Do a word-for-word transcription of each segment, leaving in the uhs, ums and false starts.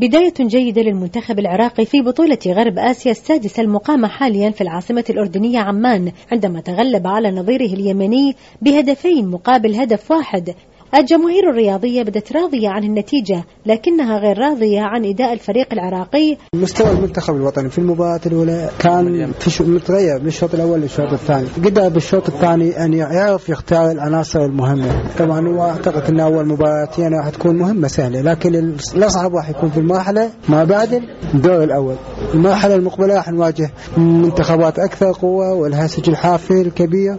بداية جيدة للمنتخب العراقي في بطولة غرب آسيا السادسة المقامة حاليا في العاصمة الأردنية عمان، عندما تغلب على نظيره اليمني بهدفين مقابل هدف واحد. الجماهير الرياضية بدت راضية عن النتيجة، لكنها غير راضية عن أداء الفريق العراقي. مستوى المنتخب الوطني في المباراة الأولى كان متغير من الشوط الأول للشوط الثاني، قدر بالشوط الثاني أن يعرف يختار العناصر المهمة. طبعا هو أعتقد أن أول مباراتين راح تكون مهمة سهلة، لكن الأصعب راح يكون في المرحلة ما بعد الدور الأول. المرحلة المقبلة راح نواجه منتخبات أكثر قوة والهسج الحافل الكبير،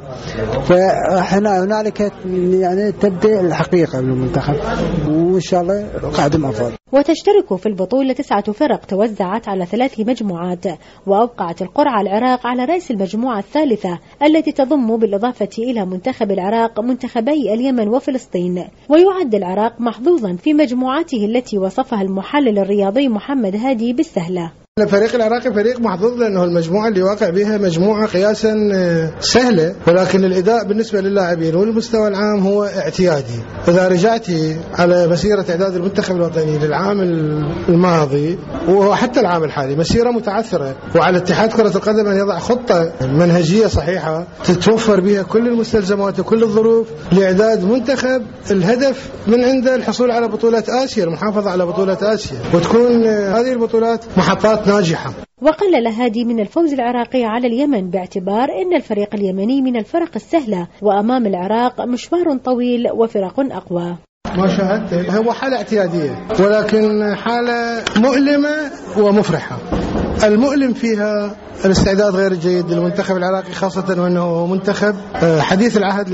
فإحنا هنالك يعني تبدأ الحقيقة للمنتخب، وإن شاء الله قادم أفضل. وتشترك في البطولة تسعة فرق توزعت على ثلاث مجموعات، وأوقعت القرعة العراق على رأس المجموعة الثالثة التي تضم بالإضافة إلى منتخب العراق منتخبي اليمن وفلسطين. ويعد العراق محظوظا في مجموعته التي وصفها المحلل الرياضي محمد هادي بالسهلة. الفريق العراقي فريق محظوظ لأنه المجموعة اللي واقع بها مجموعة قياسا سهلة، ولكن الأداء بالنسبة للاعبين والمستوى العام هو اعتيادي. إذا رجعتي على مسيرة إعداد المنتخب الوطني للعام الماضي وحتى العام الحالي مسيرة متعثرة، وعلى اتحاد كرة القدم أن يضع خطة منهجية صحيحة تتوفر بها كل المستلزمات وكل الظروف لإعداد منتخب الهدف من عنده الحصول على بطولة آسيا، المحافظة على بطولة آسيا، وتكون هذه البطولات محطات ناجحة. وقلل هادي من الفوز العراقي على اليمن باعتبار أن الفريق اليمني من الفرق السهلة، وأمام العراق مشوار طويل وفرق أقوى. ما شاهدت هو حالة اعتيادية، ولكن حالة مؤلمة ومفرحة. المؤلم فيها الاستعداد غير الجيد للمنتخب العراقي، خاصة وأنه منتخب حديث العهد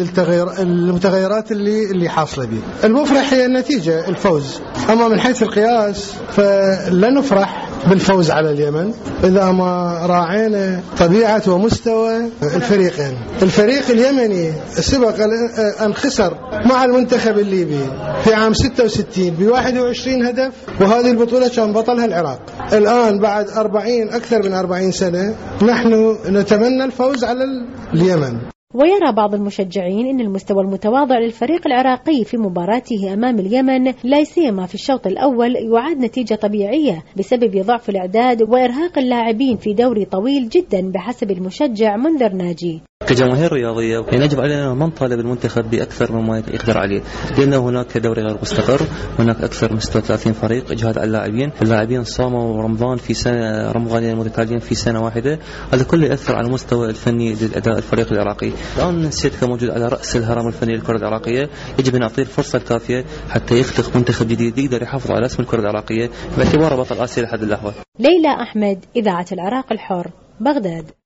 للمتغيرات اللي اللي حاصلة به. المفرح هي النتيجة، الفوز. أما من حيث القياس فلا نفرح بالفوز على اليمن إذا ما راعينا طبيعة ومستوى الفريقين. الفريق اليمني سبق أن خسر مع المنتخب الليبي في عام ستة وستين بواحد وعشرين هدف، وهذه البطولة كان بطلها العراق. الآن بعد أربعين أكثر من أربعين سنة نحن نتمنى الفوز على اليمن. ويرى بعض المشجعين أن المستوى المتواضع للفريق العراقي في مباراته أمام اليمن لا سيما في الشوط الأول يعد نتيجة طبيعية بسبب ضعف الإعداد وإرهاق اللاعبين في دوري طويل جدا بحسب المشجع منذر ناجي. كجماهير رياضية يجب علينا ما نطالب المنتخب بأكثر مما يقدر عليه، لأن هناك دوري غير مستقر، هناك أكثر من ستة وثلاثين فريق، إجهاد على اللاعبين، اللاعبين صاموا رمضان في سنة رمضانين متتاليين في سنة واحدة، هذا كله يأثر على المستوى الفني للأداء الفريق العراقي. الآن سيد موجود على رأس الهرم الفني للكرة العراقية، يجب أن نعطيه الفرصة الكافية حتى يخلق منتخب جديد يقدر يحافظ على اسم الكرة العراقية باعتباره بطل آسيا لحد اللحظة. ليلى أحمد، إذاعة العراق الحر، بغداد.